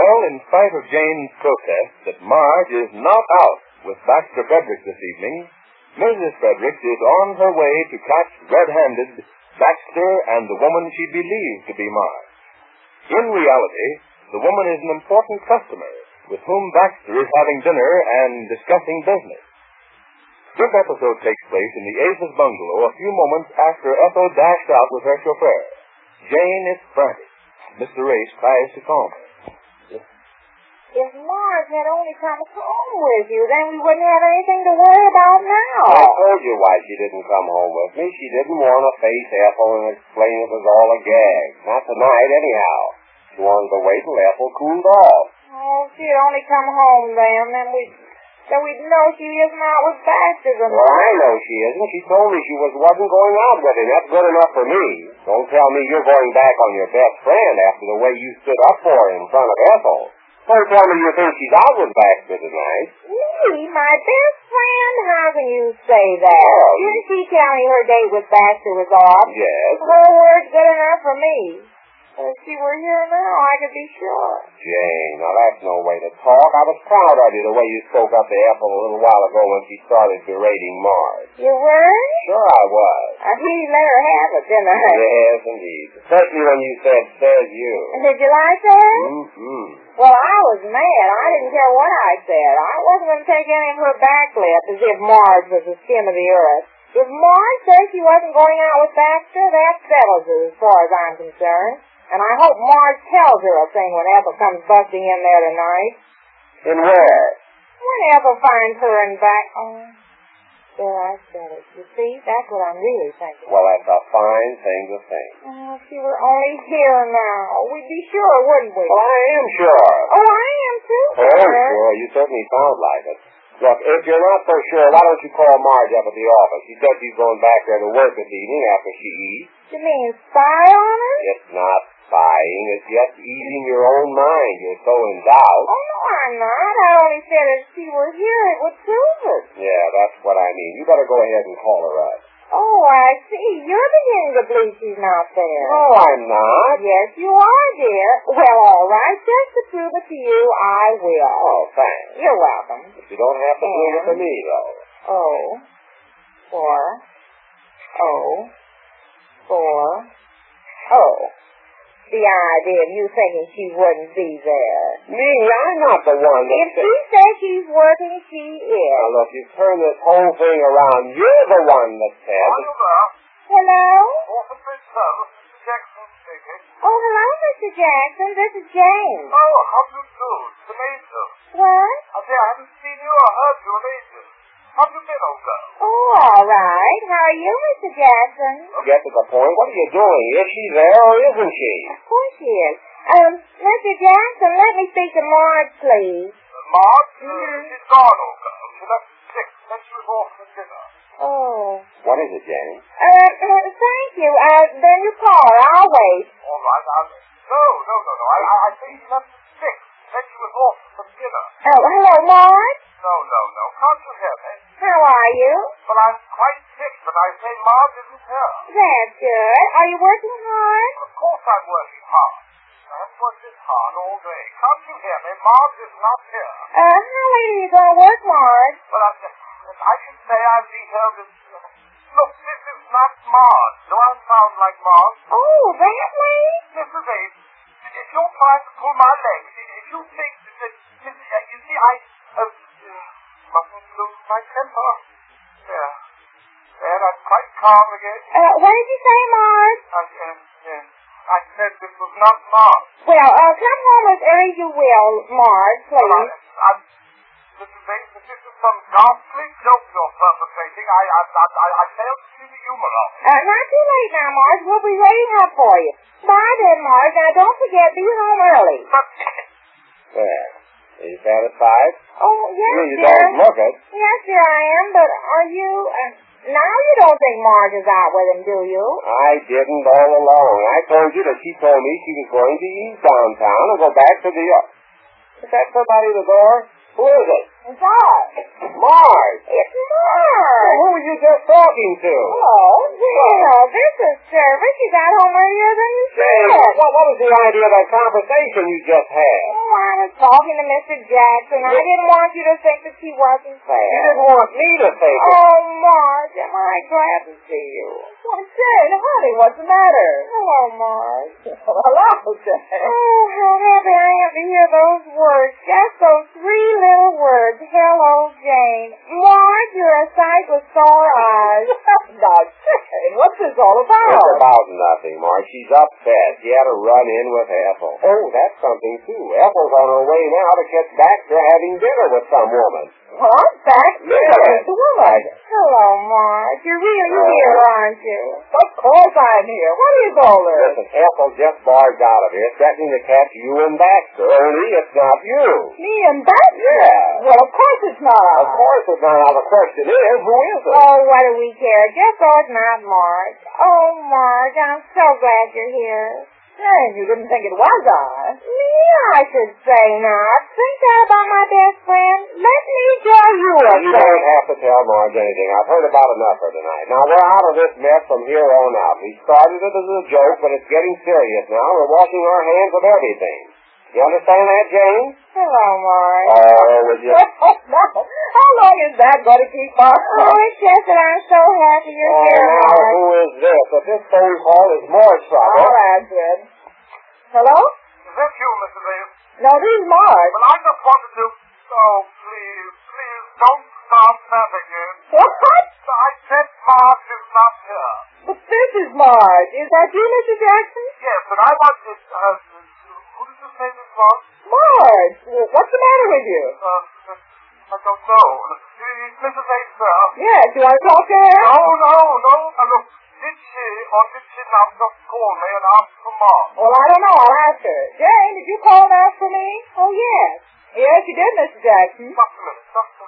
Well, in spite of Jane's protest that Marge is not out with Baxter Fredericks this evening, Mrs. Fredericks is on her way to catch red-handed Baxter and the woman she believes to be Marge. In reality, the woman is an important customer with whom Baxter is having dinner and discussing business. This episode takes place in the Aces bungalow a few moments after Ethel dashed out with her chauffeur. Jane is frantic. Mr. Race tries to calm her. If Marge had only come home with you, then we wouldn't have anything to worry about now. I told you why she didn't come home with me. She didn't want to face Ethel and explain it was all a gag. Not tonight, anyhow. She wanted to wait till Ethel cooled off. Oh, if she'd only come home then we'd know she isn't out with Baxter tonight. Well, I know she isn't. She told me she wasn't going out with him. That's good enough for me. Don't tell me you're going back on your best friend after the way you stood up for her in front of Ethel. Don't tell me you think she's out with Baxter tonight. Me? My best friend? How can you say that? Oh, Didn't she tell me her date with Baxter was off? Yes. Her word's good enough for me. If she were here now, I could be sure. Jane, now that's no way to talk. I was proud of you the way you spoke up to Ethel a little while ago when she started berating Marge. You were? Sure I was. I really let her have it, didn't I? Yes, indeed. Especially when you said you. Did you like that? Mm-hmm. Well, I was mad. I didn't care what I said. I wasn't going to take any of her backlip as if Marge was the skin of the earth. If Marge says she wasn't going out with Baxter, that settles it as far as I'm concerned. And I hope Marge tells her a thing when Ethel comes busting in there tonight. In where? When Ethel finds her in back... Oh, there I said it. You see, that's what I'm really thinking. Well, that's a fine thing to think. Oh, if she were only here now, we'd be sure, wouldn't we? Well, I am sure. Oh, I am too. Oh, sure. You certainly sound like it. Look, if you're not so sure, why don't you call Marge up at the office? She said she's going back there to work this evening after she eats. You mean spy on her? It's not spying. It's just easing your own mind. You're so in doubt. Oh, no, I'm not. I only said if she were here, it would prove it. Yeah, that's what I mean. You better go ahead and call her up. Oh, I see. You're beginning to believe she's not there. No, I'm not. Yes, you are, dear. Well, all right. Just to prove it to you, I will. Oh, thanks. You're welcome. But you don't have to prove it to me, though. The idea of you thinking she wouldn't be there. Me? I'm not the one that... If she says she's working, she is. Now, look, you've turned this whole thing around. You're the one that said... Hello? Orphan Service, Mr. Jackson speaking. Oh, hello, Mr. Jackson. This is Jane. Oh, how do you do? It's the Major. What? I say, I haven't seen you or heard you in ages. How have you been, old girl? Oh, all right. How are you, Mr. Jackson? Get to the point. What are you doing? Is she there or isn't she? Of course she is. Mr. Jackson, let me speak to Marge, please. Marge? She's gone, old girl. She left sick. Then she was off for dinner. Oh. What is it, Jenny? Thank you. Then you call her. I'll wait. All right, No. I think she left sick. Then she was off for dinner. Oh, hello, Marge? No. Can't you hear me? How are you? Well, I'm quite sick, but I say Marge isn't here. That's good. Are you working hard? Of course I'm working hard. I haven't worked this hard all day. Can't you hear me? Marge is not here. How late are you going to work, Marge? Well, I should say I'm detailed as... Look, this is not Marge. Do I sound like Marge? Oh, that late? Mrs. Abe, if you're trying to pull my leg, if you think that... You see, I... mustn't lose my temper. Yeah. And I'm quite calm again. What did you say, Marge? I said this was not Marge. Well, come home as early as you will, Marge, please. Well, Mrs. Bates, if this is some ghastly joke you're perpetrating, I fail to see the humor of it. Not too late now, Marge. We'll be waiting up for you. Bye then, Marge. Now, don't forget, be home early. There. Are you satisfied? Oh, yes, You dear. don't look it. Yes, dear, I am, but are you... now you don't think Marge is out with him, do you? I didn't all along. I told you that she told me she was going to eat downtown and go back to the... Is that somebody at the door? Who is it? It's us. Marge. It's Marge. Who were you just talking to? Oh, Dale, this is service. You got home earlier than you said. What was the idea of that conversation you just had? Oh, I was talking to Mr. Jackson. I didn't want you to think that she wasn't fair. You didn't want me to think it. Oh, Marge, am I glad to see you. Well, Jane, honey, what's the matter? Hello, Marge. Hello, Jane. Oh, how happy I am to hear those words. Just those three little words. Hello, Jane. Marge, you're a sight with sore eyes. Now, Jane, what's this all about? It's about nothing, Marge. She's upset. She had to run in with Ethel. Oh, that's something, too. Ethel's on her way now to catch Baxter having dinner with some woman. Huh? Baxter? Yes. The woman. Hello, Marge. You're really here, aren't you? Of course I'm here. What do you call her? Listen, Ethel just barged out of here threatening to catch you and Baxter, only it's not you. Me and Baxter? Yeah. Well, of course it's not. Of course it's not. Now, the question is, who is it? Oh, what do we care? Just so it's not Marge. Oh, Marge, I'm so glad you're here. Jane, you didn't think it was I. Me, I should say not. Think that about my best friend? Let me tell you a You thing. don't have to tell Marge anything. I've heard about enough for tonight. Now, we're out of this mess from here on out. We started it as a joke, but it's getting serious now. We're washing our hands of everything. You understand that, Jane? Hello, Marge. Oh, would you? No. How long is that going to keep on? Oh, it's just that I'm so happy you're Oh, here, now, Marge. who is this? If this phone call is more trouble. I'll answer it. Hello? Is that you, Mrs. Abe? No, this is Marge. Well, I just wanted to... Oh, please, don't stop navigating. What? I said Marge is not here. But this is Marge. Is that you, Mr. Jackson? Yes, but I wanted... who did you say this was? Marge. What's the matter with you? I don't know. Is Mrs. Abe there? Yes, you want to talk to her? No. Look, did she or did she not just call me and ask for Marge? Well, I don't know. I'll ask her. Jane, did you call and ask for me? Oh, yes. Yes, you did, Mr. Jackson. Just a minute.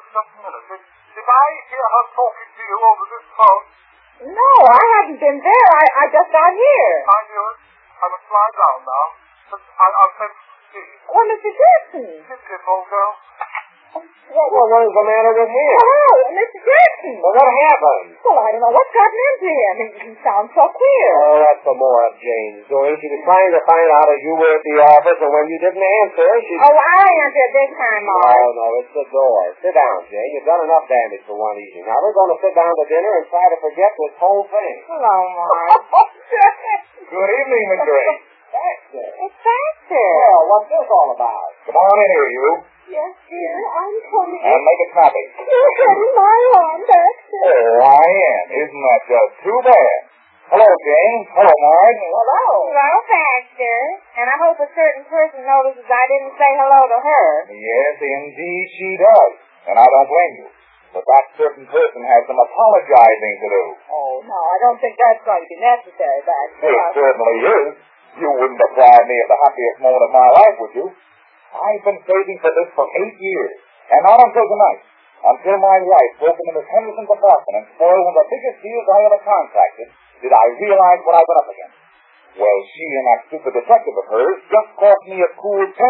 Did I hear her talking to you over this phone? No, I haven't been there. I just got here. I knew it. I must lie down now. But I'll send you to see. Well, Mr. Jackson. Kiss it, old girl. Well, what is the matter with him? Hello, Mr. Jackson. Well, what happened? Well, I don't know what's gotten into him. He sounds so queer. Oh, that's some more of Jane's doing. She was trying to find out if you were at the office, and when you didn't answer, she... Oh, I'll answer it this time, Marge. No, it's the door. Sit down, Jane. You've done enough damage for one evening. Now, we're going to sit down to dinner and try to forget this whole thing. Hello, Marge. Good evening, Miss Gray. Baxter. It's Baxter. Well, what's this all about? Come on in here, you. Yes, dear, I'm coming. And make it snappy. You're getting my arm, Baxter. Oh, I am. Isn't that just too bad? Hello, Jane. Hello, Marge. Hello. Hello, Baxter. And I hope a certain person notices I didn't say hello to her. Yes, indeed she does. And I don't blame you. But that certain person has some apologizing to do. Oh, no, I don't think that's going to be necessary, Baxter. It certainly is. You wouldn't deprive me of the happiest moment of my life, would you? I've been saving for this for 8 years. And not until tonight. Until my wife broke into Miss Henderson's apartment and spoiled one of the biggest deals I ever contracted, did I realize what I've been up against. Well, she and that stupid detective of hers just cost me a cool $10,000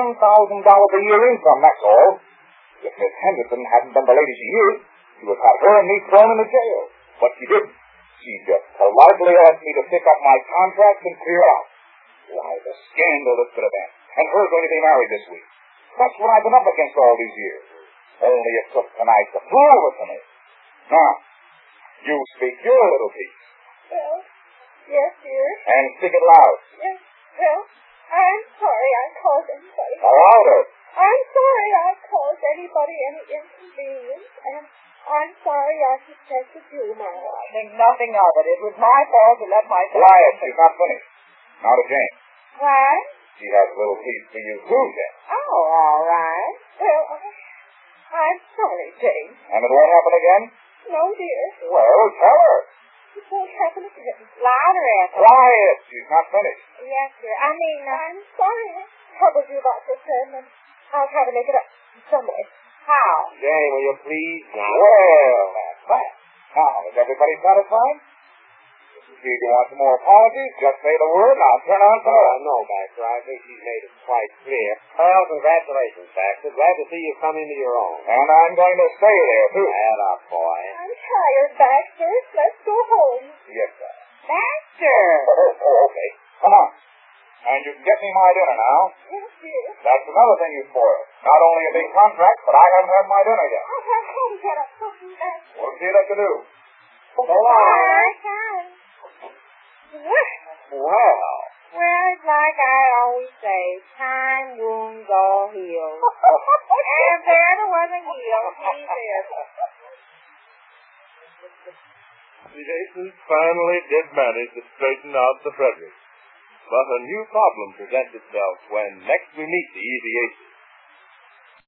a year income, that's all. If Miss Henderson hadn't been the lady she is, she would have had her and me thrown in the jail. But she didn't. She just politely asked me to pick up my contract and clear out. Why, the scandal this could have been. And her going to be married this week. That's what I've been up against all these years. Only it took tonight to prove it to me. Now, you speak your little piece. Well, yes, dear. And speak it loud. Yes, well, I'm sorry I caused anybody. Louder. I'm sorry I caused anybody any inconvenience, and I'm sorry I suspected you, Mama. I think nothing of it. It was my fault to let myself... Quiet. She's not finished. Now to Jane. What? She has a little piece for you too, Jane. Oh, all right. Well, I'm sorry, Jane. And it won't happen again? No, dear. Well, tell her. It won't happen again. Louder, Ethel. Quiet. She's not finished. Yes, dear. I'm sorry I troubled you about this, and I'll try to make it up some way. How? Jane, will you please? Well, that's that. Now, is everybody satisfied? Do you want some more apologies? Just say the word and I'll turn on some more. No, Baxter. I think she's made it quite clear. Well, congratulations, Baxter. Glad to see you come into your own. And I'm going to stay there, too. Add up, boy. I'm tired, Baxter. Let's go home. Yes, sir. Baxter! Oh, okay. Come on. And you can get me my dinner now. Yes, dear. That's another thing you spoiled. Not only a big contract, but I haven't had my dinner yet. I'll have home get up cooking, Baxter. We'll see what to do. So long. Bye. Well. Well, it's like I always say, time wounds all heal. And if there ever was a heel, he's there. The Aces finally did manage to straighten out the Fredericks. But a new problem presents itself when next we meet the Easy Aces.